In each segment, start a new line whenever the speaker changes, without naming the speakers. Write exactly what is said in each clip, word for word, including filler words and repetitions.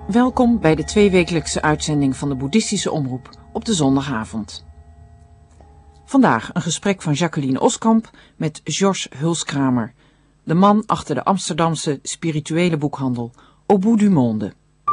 Welkom bij de tweewekelijkse uitzending van de Boeddhistische Omroep op de zondagavond. Vandaag een gesprek van Jacqueline Oskamp met Georges Hulskramer, de man achter de Amsterdamse spirituele boekhandel Au Bout du Monde.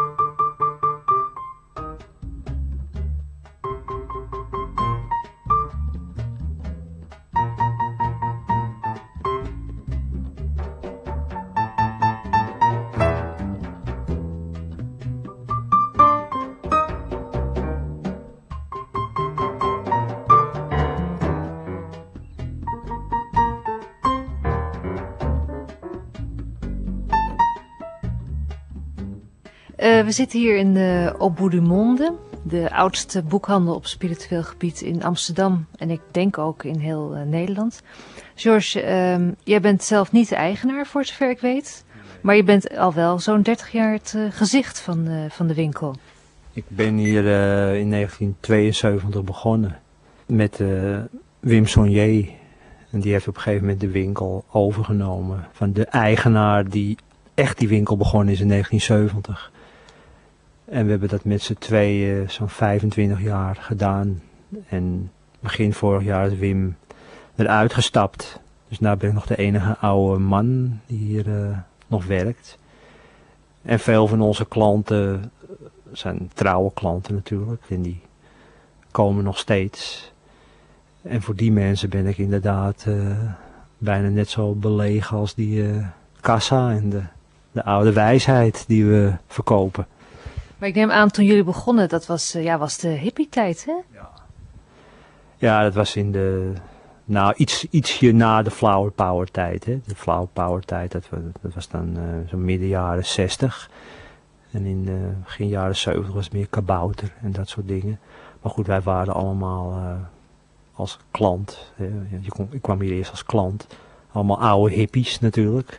Uh, we zitten hier in de Au Bout du Monde, de oudste boekhandel op spiritueel gebied in Amsterdam en ik denk ook in heel uh, Nederland. Georges, uh, jij bent zelf niet de eigenaar voor zover ik weet, maar je bent al wel zo'n dertig jaar het uh, gezicht van, uh, van de winkel.
Ik ben hier uh, in negentien tweeënzeventig begonnen met uh, Wim Saunier. En die heeft op een gegeven moment de winkel overgenomen van de eigenaar die echt die winkel begonnen is in negentien zeventig. En we hebben dat met z'n tweeën zo'n vijfentwintig jaar gedaan. En begin vorig jaar is Wim eruit gestapt. Dus nu ben ik nog de enige oude man die hier uh, nog werkt. En veel van onze klanten zijn trouwe klanten natuurlijk. En die komen nog steeds. En voor die mensen ben ik inderdaad uh, bijna net zo belegen als die uh, kassa en de, de oude wijsheid die we verkopen.
Maar ik neem aan, toen jullie begonnen, dat was, uh, ja, was de hippie-tijd, hè?
Ja. Ja, dat was in de, nou, iets, ietsje na de flower power tijd, hè. De flower power tijd, dat, dat was dan uh, zo'n midden jaren zestig. En in uh, begin jaren zeventig was het meer kabouter en dat soort dingen. Maar goed, wij waren allemaal uh, als klant, hè. Je kon, ik kwam hier eerst als klant. Allemaal oude hippies natuurlijk.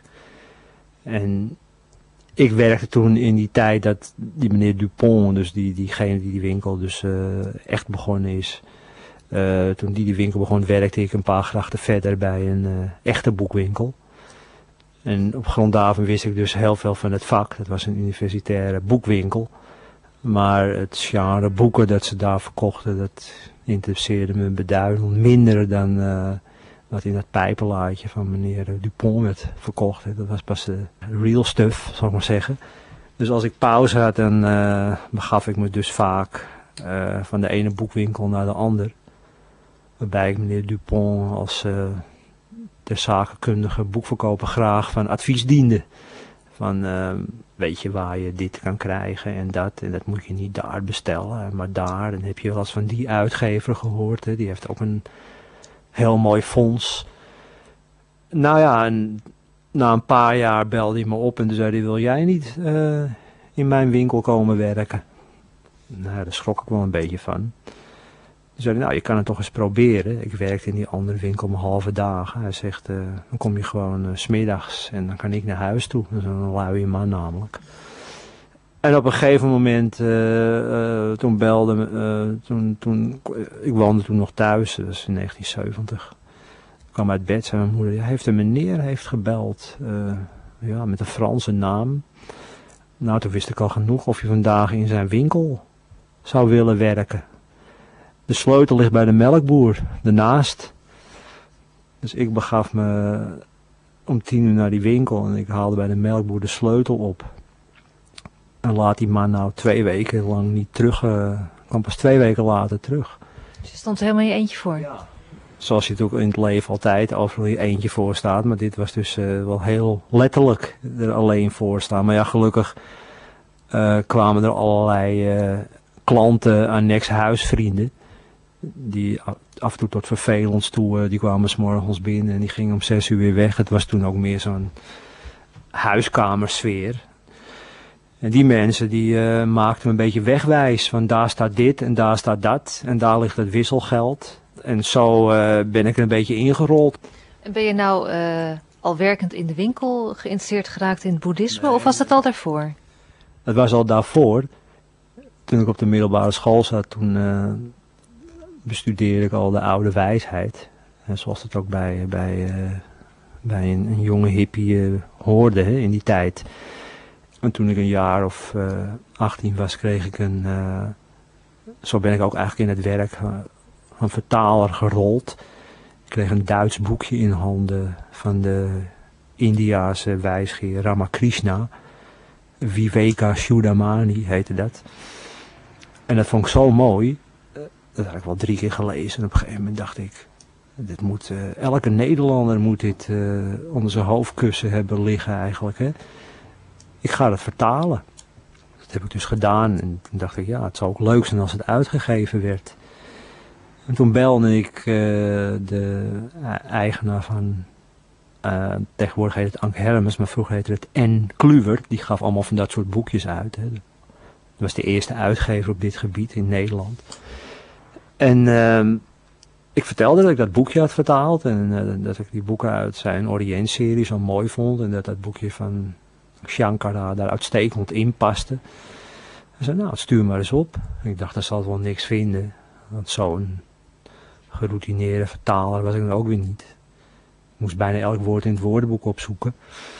En ik werkte toen in die tijd dat die meneer Dupont, dus die, diegene die die winkel dus uh, echt begonnen is. Uh, toen die die winkel begon, werkte ik een paar grachten verder bij een uh, echte boekwinkel. En op grond daarvan wist ik dus heel veel van het vak. Dat was een universitaire boekwinkel. Maar het genre boeken dat ze daar verkochten, dat interesseerde me beduidend minder dan uh, wat in dat pijpenlaadje van meneer Dupont werd verkocht. Dat was pas de real stuff, zal ik maar zeggen. Dus als ik pauze had, dan uh, begaf ik me dus vaak uh, van de ene boekwinkel naar de ander. Waarbij ik meneer Dupont als uh, ter zakenkundige boekverkoper graag van advies diende. Van uh, weet je waar je dit kan krijgen en dat. En dat moet je niet daar bestellen, maar daar. En heb je wel eens van die uitgever gehoord. Hè? Die heeft ook een heel mooi fonds. Nou ja, en na een paar jaar belde hij me op en toen zei hij, wil jij niet uh, in mijn winkel komen werken? Nou, daar schrok ik wel een beetje van. Toen zei hij, nou je kan het toch eens proberen. Ik werkte in die andere winkel mijn halve dagen. Hij zegt, uh, dan kom je gewoon uh, 's middags en dan kan ik naar huis toe. Dat is een luie man namelijk. En op een gegeven moment, uh, uh, toen belde, uh, toen, toen, ik woonde toen nog thuis, dat was in negentien zeventig. Ik kwam uit bed, zei mijn moeder, ja, heeft een meneer heeft gebeld, uh, ja, met een Franse naam. Nou, toen wist ik al genoeg of je vandaag in zijn winkel zou willen werken. De sleutel ligt bij de melkboer, ernaast. Dus ik begaf me om tien uur naar die winkel en ik haalde bij de melkboer de sleutel op. En laat die man nou twee weken lang niet terug, uh, kwam pas twee weken later terug.
Dus je stond er helemaal in je eentje voor?
Ja. Zoals je het ook in het leven altijd overal je eentje voor staat. Maar dit was dus uh, wel heel letterlijk er alleen voor staan. Maar ja, gelukkig uh, kwamen er allerlei uh, klanten, annex huisvrienden. Die af en toe tot vervelend toe, uh, die kwamen 's morgens binnen en die gingen om zes uur weer weg. Het was toen ook meer zo'n huiskamersfeer. En die mensen die uh, maakten me een beetje wegwijs. Van daar staat dit en daar staat dat. En daar ligt het wisselgeld. En zo uh, ben ik er een beetje ingerold.
En ben je nou uh, al werkend in de winkel geïnteresseerd geraakt in het boeddhisme?
Nee.
Of was dat al daarvoor?
Het was al daarvoor. Toen ik op de middelbare school zat, toen uh, bestudeerde ik al de oude wijsheid. En zoals het ook bij, bij, uh, bij een, een jonge hippie uh, hoorde hè, in die tijd. En toen ik een jaar of uh, achttien was, kreeg ik een... Uh, zo ben ik ook eigenlijk in het werk uh, van vertaler gerold. Ik kreeg een Duits boekje in handen van de Indiase wijsgeer Ramakrishna. Viveka Chudamani heette dat. En dat vond ik zo mooi. Dat had ik wel drie keer gelezen. En op een gegeven moment dacht ik... Dit moet, uh, elke Nederlander moet dit uh, onder zijn hoofdkussen hebben liggen eigenlijk. Hè. Ik ga het vertalen. Dat heb ik dus gedaan. En toen dacht ik, ja, het zou ook leuk zijn als het uitgegeven werd. En toen belde ik uh, de eigenaar van... Uh, tegenwoordig heet het Ank Hermes, maar vroeger heette het N. Kluwer. Die gaf allemaal van dat soort boekjes uit. Hè. Dat was de eerste uitgever op dit gebied in Nederland. En uh, ik vertelde dat ik dat boekje had vertaald. En uh, dat ik die boeken uit zijn Orient-serie zo mooi vond. En dat dat boekje van Shankara daar uitstekend in paste. Hij zei, nou, stuur maar eens op. En ik dacht, dat zal wel niks vinden. Want zo'n geroutineerde vertaler was ik dan ook weer niet. Ik moest bijna elk woord in het woordenboek opzoeken.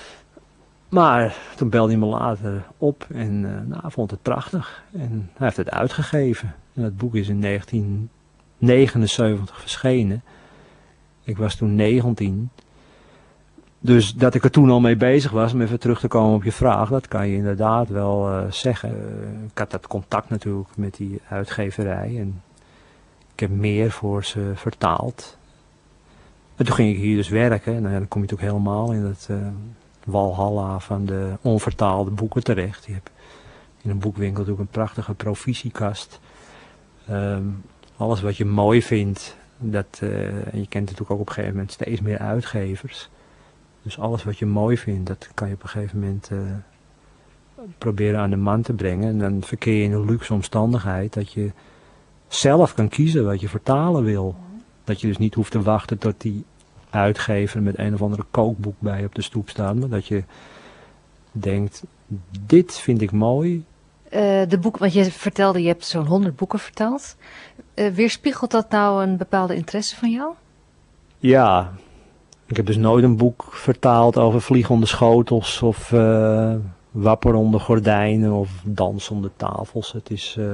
Maar toen belde hij me later op en uh, nou, hij vond het prachtig. En hij heeft het uitgegeven. En dat boek is in negentien negenenzeventig verschenen. Ik was toen negentien. Dus dat ik er toen al mee bezig was, om even terug te komen op je vraag, dat kan je inderdaad wel uh, zeggen. Uh, ik had dat contact natuurlijk met die uitgeverij en ik heb meer voor ze vertaald. En toen ging ik hier dus werken. En dan kom je natuurlijk helemaal in het uh, walhalla van de onvertaalde boeken terecht. Je hebt in een boekwinkel natuurlijk een prachtige provisiekast. Um, alles wat je mooi vindt, dat, uh, en je kent natuurlijk ook op een gegeven moment steeds meer uitgevers. Dus alles wat je mooi vindt, dat kan je op een gegeven moment uh, proberen aan de man te brengen. En dan verkeer je in een luxe omstandigheid dat je zelf kan kiezen wat je vertalen wil. Dat je dus niet hoeft te wachten tot die uitgever met een of andere kookboek bij op de stoep staat. Maar dat je denkt, dit vind ik mooi.
Uh, de boek, want je vertelde, je hebt zo'n honderd boeken vertaald. Uh, weerspiegelt dat nou een bepaalde interesse van jou?
Ja, ik heb dus nooit een boek vertaald over vliegende schotels of uh, wapperende gordijnen of dansende tafels. Het is... Uh,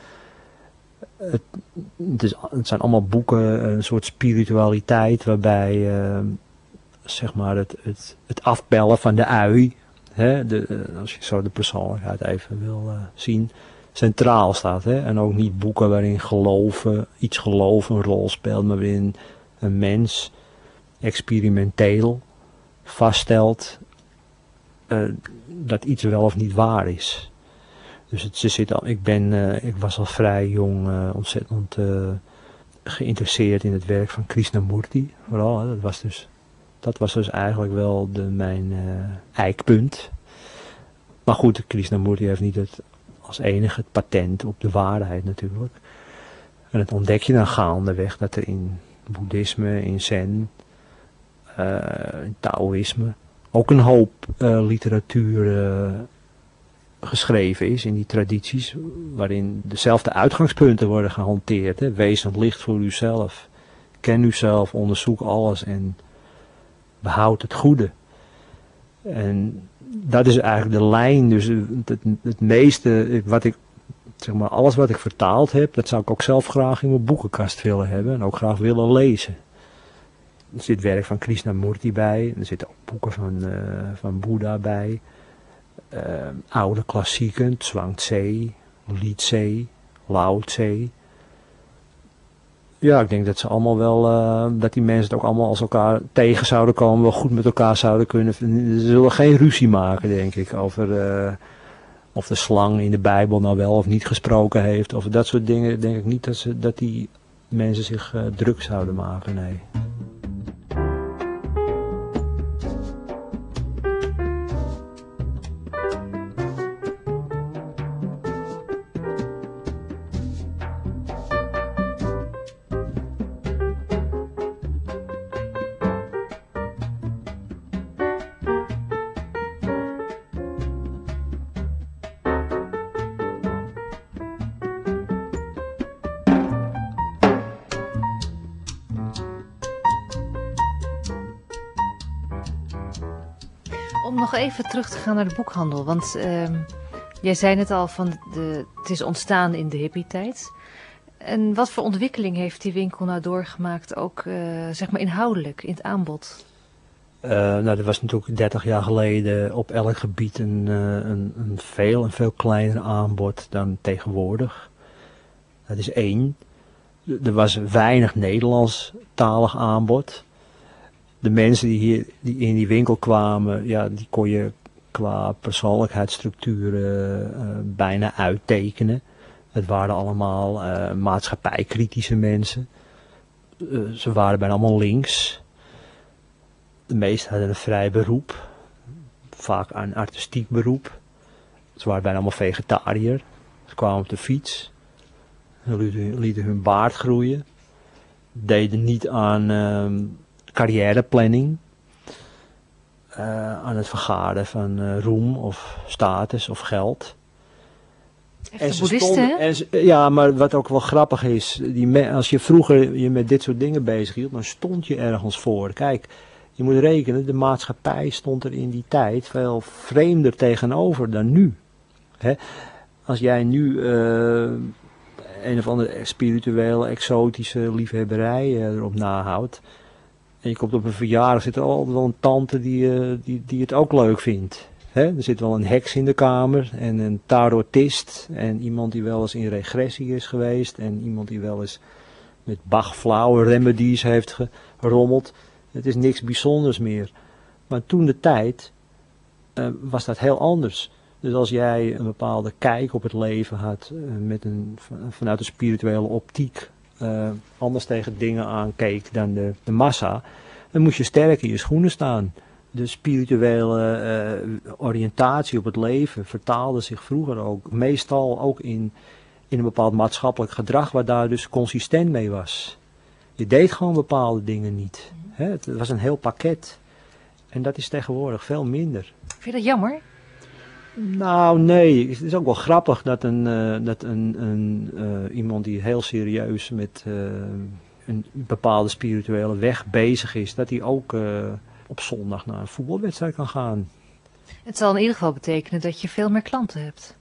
Het, het, is, het zijn allemaal boeken, een soort spiritualiteit waarbij uh, zeg maar het, het, het afbellen van de ui, hè, de, als je zo de persoonlijkheid even wil uh, zien, centraal staat. Hè, en ook niet boeken waarin geloven, iets geloven een rol speelt, maar waarin een mens experimenteel vaststelt uh, dat iets wel of niet waar is. Dus het, ze zit al, ik, ben, uh, ik was al vrij jong uh, ontzettend uh, geïnteresseerd in het werk van Krishnamurti. Vooral, hè, dat, was dus, dat was dus eigenlijk wel de, mijn uh, eikpunt. Maar goed, Krishnamurti heeft niet het, als enige het patent op de waarheid natuurlijk. En dat ontdek je dan gaandeweg dat er in boeddhisme, in zen, uh, in taoïsme ook een hoop uh, literatuur uh, geschreven is in die tradities, waarin dezelfde uitgangspunten worden gehanteerd. Hè. Wees een licht voor uzelf, ken uzelf, onderzoek alles en behoud het goede. En dat is eigenlijk de lijn, dus het, het meeste, wat ik, zeg maar, alles wat ik vertaald heb, dat zou ik ook zelf graag in mijn boekenkast willen hebben en ook graag willen lezen. Er zit werk van Krishnamurti bij, er zitten ook boeken van, uh, van Boeddha bij. Uh, oude klassieken, Zhuangzi, Li-Tse, Lao-Tse. Ja, ik denk dat ze allemaal wel, uh, dat die mensen het ook allemaal als elkaar tegen zouden komen, wel goed met elkaar zouden kunnen. Ze zullen geen ruzie maken, denk ik, over uh, of de slang in de Bijbel nou wel of niet gesproken heeft. Of dat soort dingen, denk ik niet dat, ze, dat die mensen zich uh, druk zouden maken, nee.
Om nog even terug te gaan naar de boekhandel. Want uh, jij zei net al, van de, het is ontstaan in de hippie-tijd. En wat voor ontwikkeling heeft die winkel nou doorgemaakt, ook uh, zeg maar inhoudelijk, in het aanbod?
Uh, nou, er was natuurlijk dertig jaar geleden op elk gebied een, uh, een, een veel en veel kleiner aanbod dan tegenwoordig. Dat is één. Er was weinig Nederlandstalig aanbod. De mensen die hier die in die winkel kwamen, ja, die kon je qua persoonlijkheidsstructuren uh, bijna uittekenen. Het waren allemaal uh, maatschappijkritische mensen. Uh, ze waren bijna allemaal links. De meesten hadden een vrij beroep. Vaak een artistiek beroep. Ze waren bijna allemaal vegetariër. Ze kwamen op de fiets. Ze lieten, lieten hun baard groeien. Deden niet aan uh, carrièreplanning. Uh, aan het vergaren van uh, roem of status of geld.
Echt boeddhisten, hè?
Ze, ja, maar wat ook wel grappig is, die me, als je vroeger je met dit soort dingen bezig hield, dan stond je ergens voor. Kijk, je moet rekenen, de maatschappij stond er in die tijd veel vreemder tegenover dan nu. Hè? Als jij nu uh, een of andere spirituele, exotische liefhebberij uh, erop nahoudt, en je komt op een verjaardag, zit er altijd wel een tante die, uh, die, die het ook leuk vindt. He, er zit wel een heks in de kamer en een tarotist en iemand die wel eens in regressie is geweest en iemand die wel eens met Bach flower remedies heeft gerommeld. Het is niks bijzonders meer. Maar toen de tijd uh, was dat heel anders. Dus als jij een bepaalde kijk op het leven had, uh, met een, vanuit een spirituele optiek, uh, anders tegen dingen aankeek dan de, de massa, dan moest je sterk in je schoenen staan. De spirituele uh, oriëntatie op het leven vertaalde zich vroeger ook meestal ook in, in een bepaald maatschappelijk gedrag waar daar dus consistent mee was. Je deed gewoon bepaalde dingen niet. Hè? Het was een heel pakket. En dat is tegenwoordig veel minder.
Vind je dat jammer?
Nou, nee. Het is ook wel grappig dat, een, uh, dat een, een, uh, iemand die heel serieus met uh, een bepaalde spirituele weg bezig is, dat hij ook Uh, op zondag naar een voetbalwedstrijd kan gaan.
Het zal in ieder geval betekenen dat je veel meer klanten hebt.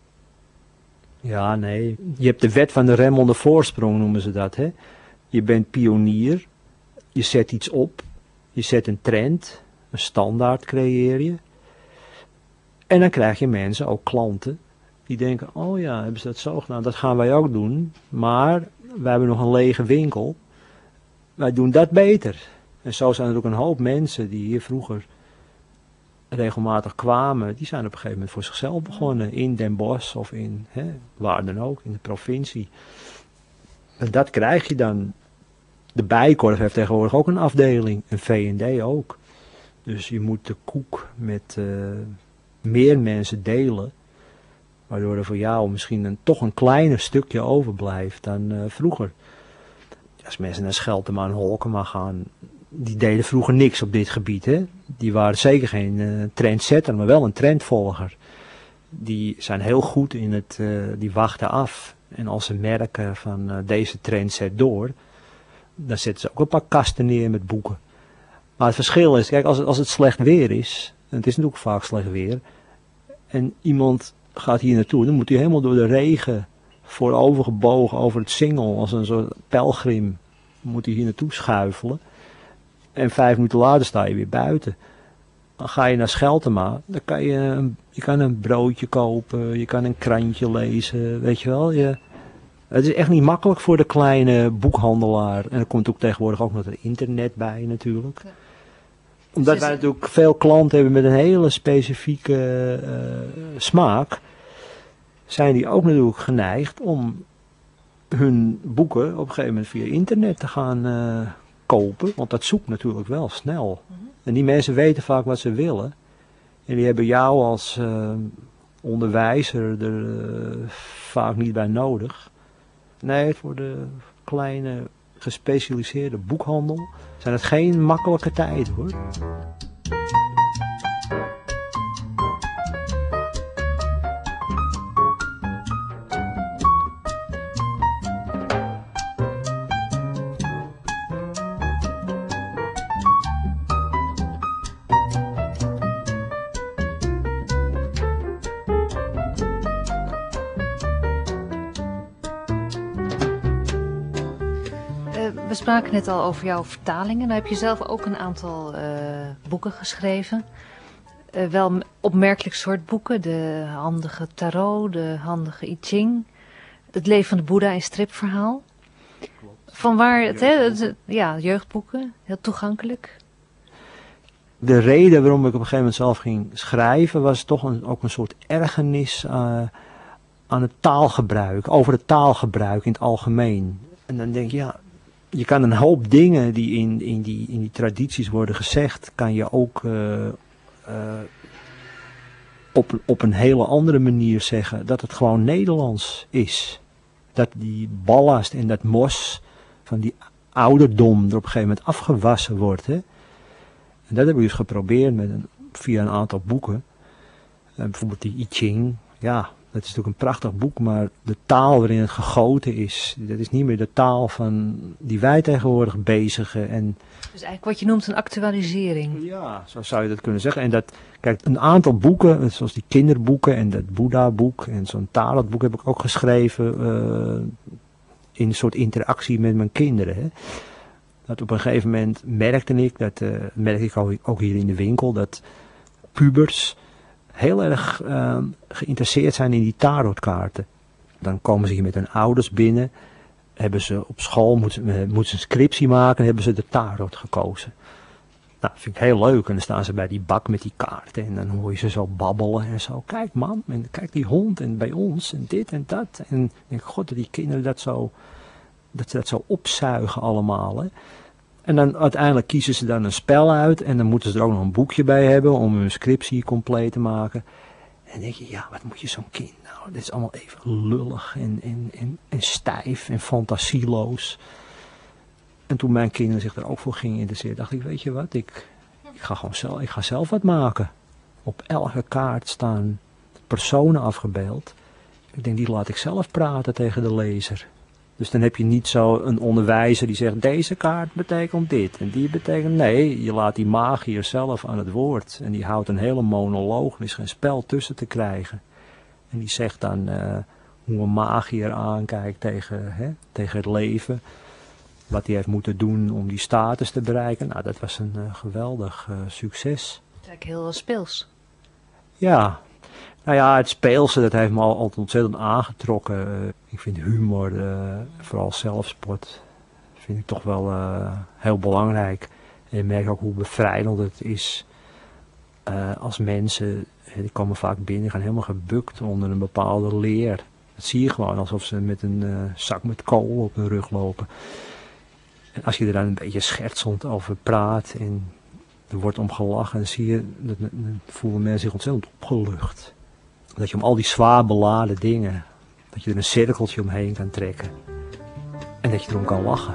Ja, nee. Je hebt de wet van de rem onder voorsprong, noemen ze dat. Hè? Je bent pionier. Je zet iets op. Je zet een trend. Een standaard creëer je. En dan krijg je mensen, ook klanten, die denken, oh ja, hebben ze dat zo gedaan? Dat gaan wij ook doen. Maar wij hebben nog een lege winkel. Wij doen dat beter. En zo zijn er ook een hoop mensen die hier vroeger regelmatig kwamen, die zijn op een gegeven moment voor zichzelf begonnen, in Den Bosch of in, hè, waar dan ook, in de provincie. En dat krijg je dan. De Bijenkorf heeft tegenwoordig ook een afdeling, een V en D ook. Dus je moet de koek met uh, meer mensen delen, waardoor er voor jou misschien een, toch een kleiner stukje overblijft dan uh, vroeger. Als mensen naar Scheltema en Holkema gaan, die deden vroeger niks op dit gebied. Hè? Die waren zeker geen uh, trendsetter, maar wel een trendvolger. Die zijn heel goed in het, uh, die wachten af. En als ze merken van uh, deze trend zet door, dan zetten ze ook een paar kasten neer met boeken. Maar het verschil is, kijk, als het, als het slecht weer is, en het is natuurlijk vaak slecht weer, en iemand gaat hier naartoe, dan moet hij helemaal door de regen, voorovergebogen over het Singel, als een soort pelgrim, moet hij hier naartoe schuifelen. En vijf minuten later sta je weer buiten. Dan ga je naar Scheltema, dan kan je een, je kan een broodje kopen, je kan een krantje lezen, weet je wel. Je, het is echt niet makkelijk voor de kleine boekhandelaar. En er komt ook tegenwoordig ook nog het internet bij natuurlijk. Ja. Omdat wij natuurlijk veel klanten hebben met een hele specifieke uh, smaak, zijn die ook natuurlijk geneigd om hun boeken op een gegeven moment via internet te gaan uh, kopen. Want dat zoekt natuurlijk wel snel. Mm-hmm. En die mensen weten vaak wat ze willen. En die hebben jou als uh, onderwijzer er uh, vaak niet bij nodig. Nee, voor de kleine gespecialiseerde boekhandel zijn het geen makkelijke tijden hoor.
we spraken net al over jouw vertalingen. Nou heb je zelf ook een aantal uh, boeken geschreven. Uh, wel opmerkelijk soort boeken. De handige tarot, de handige I Ching. Het leven van de Boeddha in stripverhaal. Vanwaar het, hè, het, ja, jeugdboeken, heel toegankelijk.
De reden waarom ik op een gegeven moment zelf ging schrijven was toch een, ook een soort ergernis uh, aan het taalgebruik, over het taalgebruik in het algemeen. En dan denk je, ja, je kan een hoop dingen die in, in, die, in die tradities worden gezegd, kan je ook uh, uh, op, op een hele andere manier zeggen dat het gewoon Nederlands is. Dat die ballast en dat mos van die ouderdom er op een gegeven moment afgewassen wordt. Hè? En dat heb ik dus geprobeerd met een, via een aantal boeken. Uh, bijvoorbeeld die I Ching. Ja, dat is natuurlijk een prachtig boek, maar de taal waarin het gegoten is, dat is niet meer de taal van die wij tegenwoordig bezigen. En
dus eigenlijk wat je noemt een actualisering.
Ja, zo zou je dat kunnen zeggen. En dat, kijk, een aantal boeken, zoals die kinderboeken en dat Boeddha-boek en zo'n Tarot-boek heb ik ook geschreven uh, in een soort interactie met mijn kinderen. Hè. Dat op een gegeven moment merkte ik, dat uh, merkte ik ook hier in de winkel, dat pubers heel erg uh, geïnteresseerd zijn in die tarotkaarten. Dan komen ze hier met hun ouders binnen, hebben ze op school, moeten, uh, moeten ze een scriptie maken, hebben ze de tarot gekozen. Nou, dat vind ik heel leuk. En dan staan ze bij die bak met die kaarten en dan hoor je ze zo babbelen en zo. Kijk mam, en kijk die hond en bij ons en dit en dat. En ik denk, god, dat die kinderen dat zo, dat ze dat zo opzuigen allemaal, hè. En dan uiteindelijk kiezen ze dan een spel uit en dan moeten ze er ook nog een boekje bij hebben om hun scriptie compleet te maken. En dan denk je, ja, wat moet je zo'n kind nou, dit is allemaal even lullig en, en, en, en stijf en fantasieloos. En toen mijn kinderen zich er ook voor gingen interesseren, dacht ik, weet je wat, ik, ik, ga gewoon zelf, ik ga zelf wat maken. Op elke kaart staan personen afgebeeld. Ik denk, die laat ik zelf praten tegen de lezer. Dus dan heb je niet zo een onderwijzer die zegt, deze kaart betekent dit en die betekent... Nee, je laat die magiër zelf aan het woord. En die houdt een hele monoloog, er is geen spel tussen te krijgen. En die zegt dan uh, hoe een magiër aankijkt tegen, hè, tegen het leven. Wat hij heeft moeten doen om die status te bereiken. Nou, dat was een uh, geweldig uh, succes.
Het is eigenlijk heel speels.
Ja. Nou ja, het speelse, dat heeft me al, altijd ontzettend aangetrokken. Uh, ik vind humor, uh, vooral zelfspot, vind ik toch wel uh, heel belangrijk. En je merkt ook hoe bevrijdend het is uh, als mensen, die komen vaak binnen, die gaan helemaal gebukt onder een bepaalde leer. Dat zie je gewoon, alsof ze met een uh, zak met kool op hun rug lopen. En als je er dan een beetje schertsend over praat en er wordt om gelachen, dan zie je, dan, dan voelen mensen zich ontzettend opgelucht. Dat je om al die zwaar beladen dingen, dat je er een cirkeltje omheen kan trekken. En dat je erom kan lachen.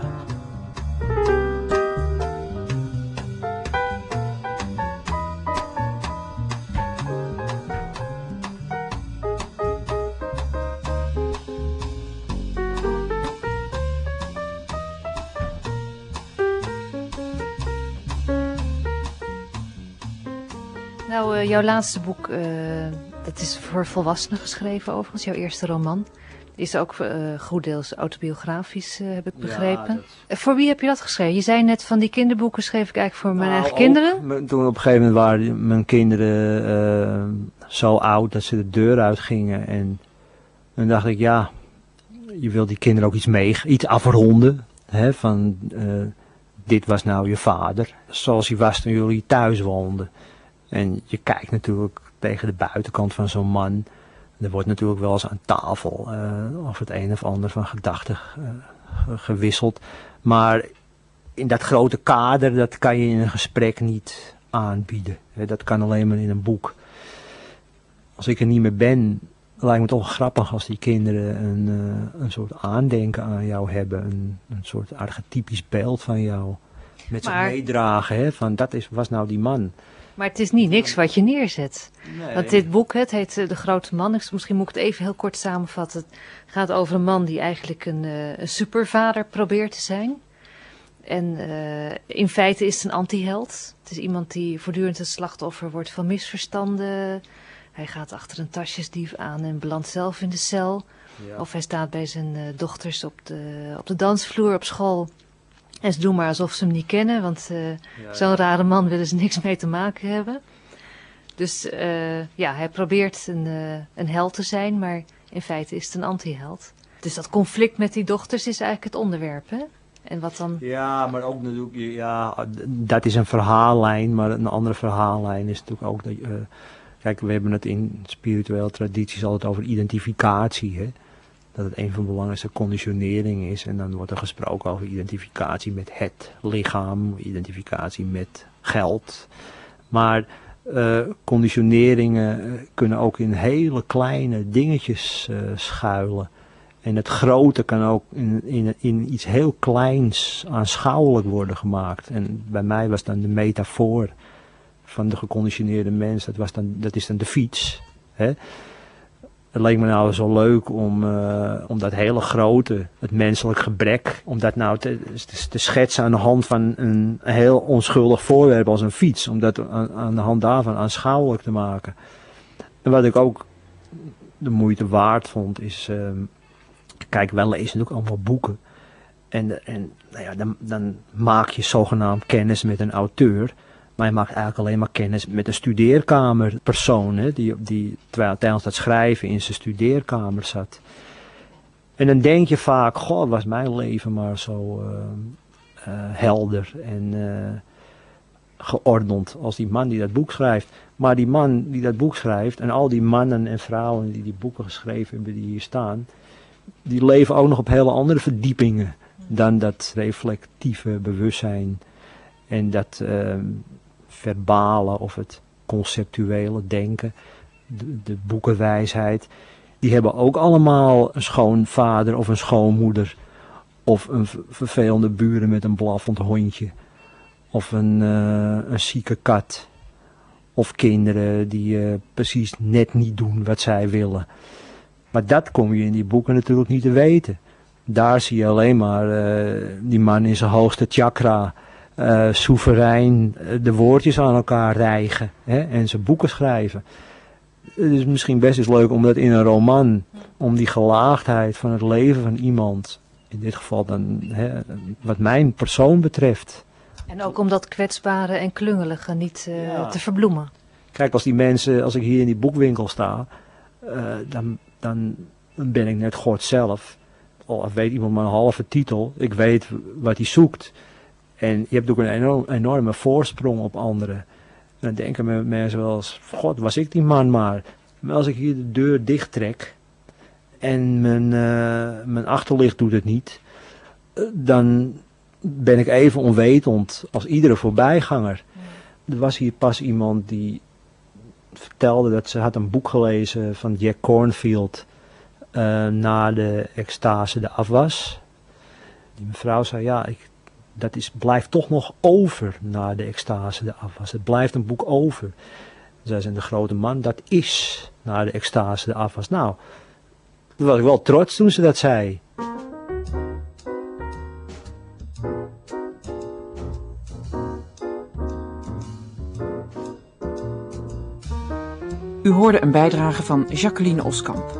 Nou, uh, jouw laatste boek, uh, dat is voor volwassenen geschreven overigens, jouw eerste roman. Is ook uh, goed deels autobiografisch, uh, heb ik begrepen. Ja, dat... Voor wie heb je dat geschreven? Je zei net van die kinderboeken schreef ik eigenlijk voor mijn nou, eigen kinderen.
Toen op een gegeven moment waren mijn kinderen uh, zo oud dat ze de deur uitgingen. En dan dacht ik, ja, je wil die kinderen ook iets mee, iets afronden. Hè, van, uh, dit was nou je vader, zoals hij was toen jullie thuis woonden. En je kijkt natuurlijk tegen de buitenkant van zo'n man. Er wordt natuurlijk wel eens aan tafel uh, of het een of ander van gedachten uh, gewisseld. Maar in dat grote kader, dat kan je in een gesprek niet aanbieden. Dat kan alleen maar in een boek. Als ik er niet meer ben, lijkt me toch grappig als die kinderen een, uh, een soort aandenken aan jou hebben. Een, een soort archetypisch beeld van jou. Met zich maar... meedragen, hè, van dat is, was nou die man.
Maar het is niet niks wat je neerzet. Nee. Want dit boek, het heet De Grote Man. Misschien moet ik het even heel kort samenvatten. Het gaat over een man die eigenlijk een, uh, een supervader probeert te zijn. En uh, in feite is het een antiheld. Het is iemand die voortdurend het slachtoffer wordt van misverstanden. Hij gaat achter een tasjesdief aan en belandt zelf in de cel. Ja. Of hij staat bij zijn uh, dochters op de, op de dansvloer op school. En ze doen maar alsof ze hem niet kennen, want uh, ja, zo'n ja. rare man willen ze niks mee te maken hebben. Dus uh, ja, hij probeert een, uh, een held te zijn, maar in feite is het een anti-held. Dus dat conflict met die dochters is eigenlijk het onderwerp, hè? En wat dan...
Ja, maar ook natuurlijk, ja, dat is een verhaallijn, maar een andere verhaallijn is natuurlijk ook dat, uh, kijk, we hebben het in spirituele tradities altijd over identificatie, hè? Dat het een van de belangrijkste conditioneringen is. En dan wordt er gesproken over identificatie met het lichaam, identificatie met geld. Maar uh, conditioneringen kunnen ook in hele kleine dingetjes uh, schuilen. En het grote kan ook in, in, in iets heel kleins aanschouwelijk worden gemaakt. En bij mij was dan de metafoor van de geconditioneerde mens, dat, was dan, dat is dan de fiets. Hè? Het leek me nou zo leuk om, uh, om dat hele grote, het menselijk gebrek, om dat nou te, te, te schetsen aan de hand van een heel onschuldig voorwerp als een fiets. Om dat aan, aan de hand daarvan aanschouwelijk te maken. En wat ik ook de moeite waard vond is, uh, kijk, wij lezen natuurlijk allemaal boeken. En, en nou ja, dan, dan maak je zogenaamd kennis met een auteur. Maar je maakt eigenlijk alleen maar kennis met een studeerkamerpersoon, hè, die, die terwijl tijdens dat schrijven in zijn studeerkamer zat. En dan denk je vaak, goh, was mijn leven maar zo uh, uh, helder en uh, geordend als die man die dat boek schrijft. Maar die man die dat boek schrijft en al die mannen en vrouwen die die boeken geschreven hebben die hier staan, die leven ook nog op hele andere verdiepingen dan dat reflectieve bewustzijn en dat uh, verbale of het conceptuele denken, de, de boekenwijsheid, die hebben ook allemaal een schoonvader of een schoonmoeder of een vervelende buren met een blaffend hondje of een, uh, een zieke kat of kinderen die uh, precies net niet doen wat zij willen. Maar dat kom je in die boeken natuurlijk niet te weten. Daar zie je alleen maar uh, die man in zijn hoogste chakra, Uh, soeverein uh, de woordjes aan elkaar rijgen, hè, en zijn boeken schrijven. Het is misschien best eens leuk om dat in een roman, om die gelaagdheid van het leven van iemand, in dit geval dan, hè, wat mijn persoon betreft.
En ook om dat kwetsbare en klungelige niet uh,
ja.
te verbloemen.
Kijk, als die mensen, als ik hier in die boekwinkel sta, uh, dan, dan ben ik net God zelf. Al weet iemand maar een halve titel, ik weet wat hij zoekt. En je hebt ook een enorm, enorme voorsprong op anderen. En dan denken mensen wel eens, god, was ik die man maar. Maar als ik hier de deur dicht trek en mijn, uh, mijn achterlicht doet het niet, uh, dan ben ik even onwetend als iedere voorbijganger. Ja. Er was hier pas iemand die vertelde dat ze had een boek gelezen van Jack Cornfield uh, na de extase de afwas. Die mevrouw zei, ja, ik... dat is, blijft toch nog over na de extase de afwas. Het blijft een boek over. Zij zijn de grote man, dat is na de extase de afwas. Nou, toen was ik wel trots toen ze dat zei.
U hoorde een bijdrage van Jacqueline Oskamp.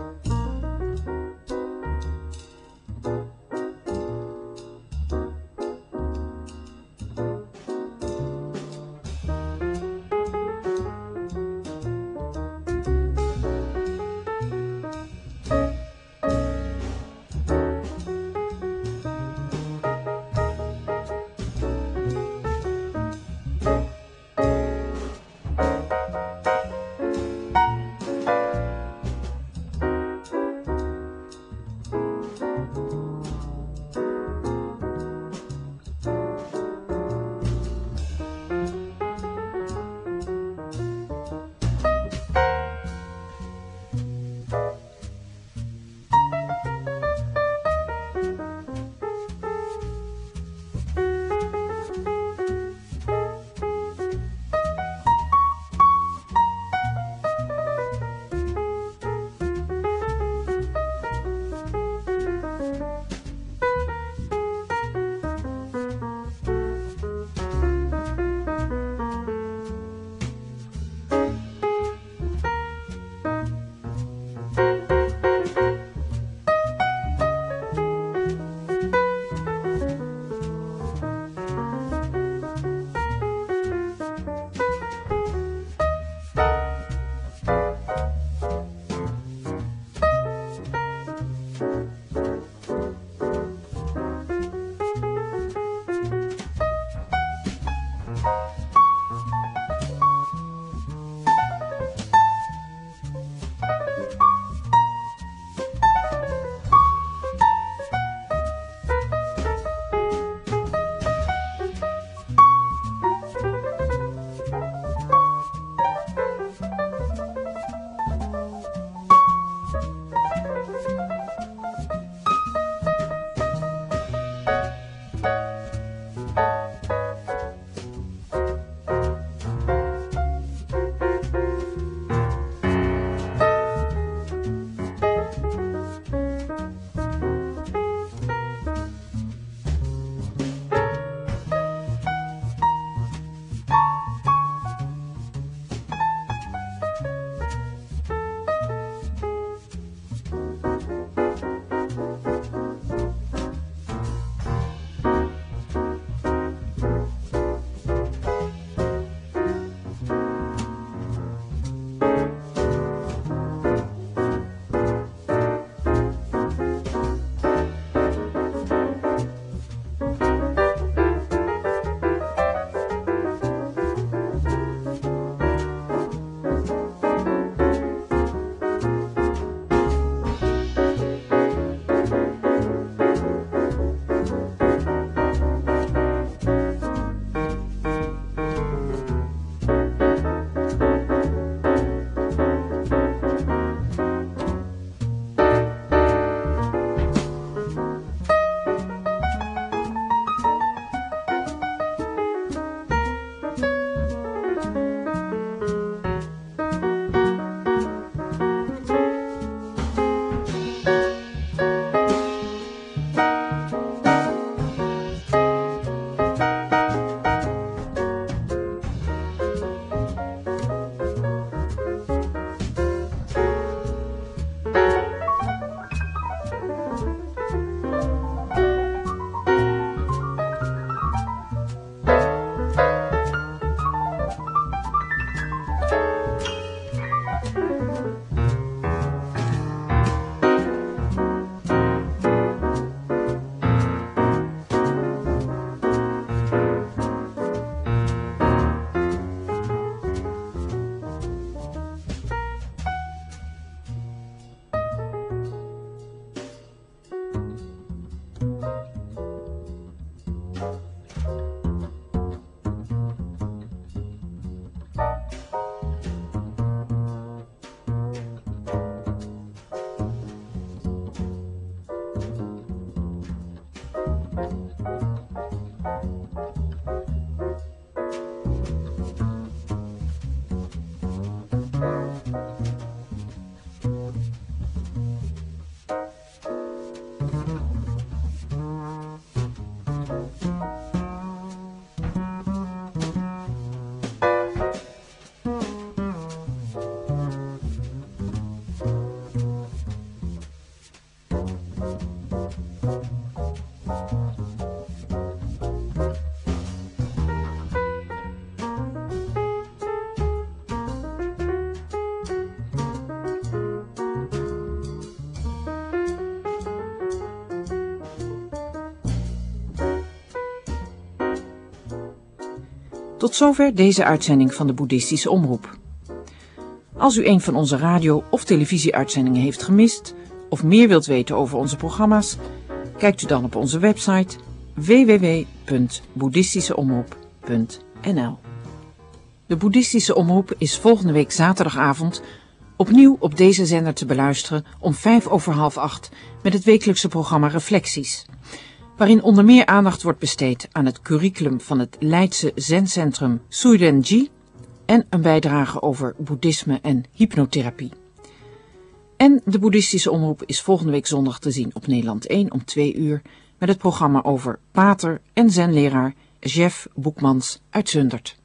Tot zover deze uitzending van de Boeddhistische Omroep. Als u een van onze radio- of televisieuitzendingen heeft gemist of meer wilt weten over onze programma's, kijkt u dan op onze website w w w punt boeddhistischeomroep punt n l. De Boeddhistische Omroep is volgende week zaterdagavond opnieuw op deze zender te beluisteren om vijf over half acht met het wekelijkse programma Reflecties, waarin onder meer aandacht wordt besteed aan het curriculum van het Leidse Zen-centrum Suiren-ji en een bijdrage over boeddhisme en hypnotherapie. En de Boeddhistische Omroep is volgende week zondag te zien op Nederland één om twee uur met het programma over pater en zenleraar Jeff Boekmans uit Zundert.